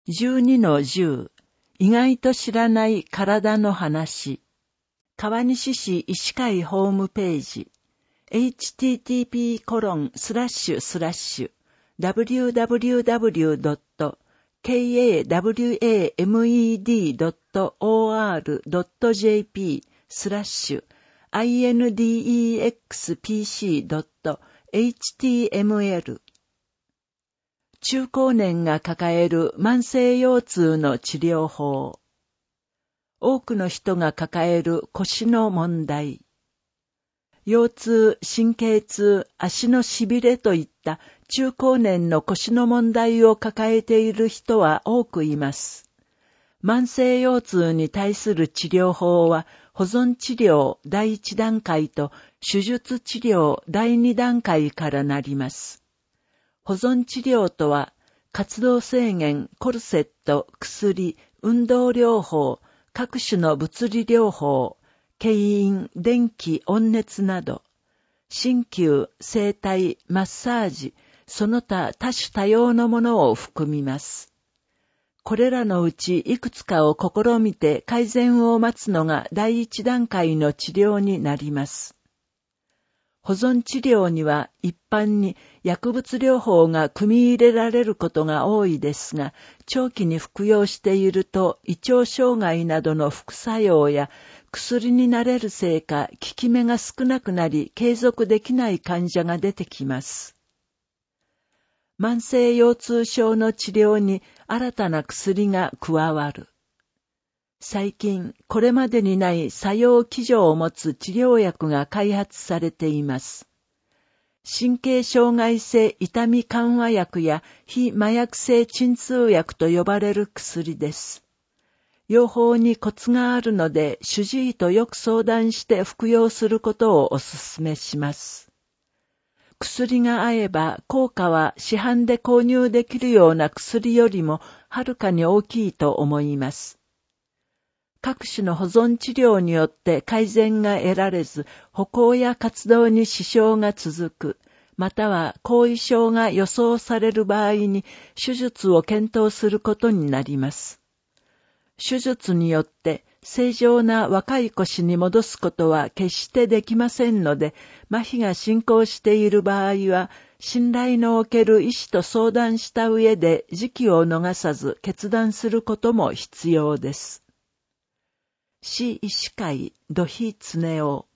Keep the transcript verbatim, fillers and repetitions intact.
じゅうにのじゅう、意外と知らない体の話。川西市医師会ホームページ、エイチティーティーピーコロンスラッシュスラッシュダブリューダブリューダブリュードットケーエーダブリューエーエムイーディードットオーアールドットジェーピースラッシュアイエヌディーイーエックスピーシードットエイチティーエムエル。中高年が抱える慢性腰痛の治療法。多くの人が抱える腰の問題。腰痛、神経痛、足のしびれといった中高年の腰の問題を抱えている人は多くいます。慢性腰痛に対する治療法は保存治療第一段階と手術治療第二段階からなります。保存治療とは活動制限、コルセット、薬、運動療法、各種の物理療法、牽引、電気、温熱など、鍼灸、整体、マッサージ、その他多種多様のものを含みます。これらのうちいくつかを試みて改善を待つのが第一段階の治療になります。保存治療には一般に薬物療法が組み入れられることが多いですが、長期に服用していると胃腸障害などの副作用や薬に慣れるせいか効き目が少なくなり継続できない患者が出てきます。慢性腰痛症の治療に新たな薬が加わる。最近、これまでにない作用機序を持つ治療薬が開発されています。神経障害性痛み緩和薬や非麻薬性鎮痛薬と呼ばれる薬です。用法にコツがあるので、主治医とよく相談して服用することをお勧めします。薬が合えば効果は市販で購入できるような薬よりもはるかに大きいと思います。各種の保存治療によって改善が得られず、歩行や活動に支障が続く、または後遺症が予想される場合に手術を検討することになります。手術によって正常な若い腰に戻すことは決してできませんので、麻痺が進行している場合は、信頼のおける医師と相談した上で時期を逃さず決断することも必要です。市医師会土肥恒夫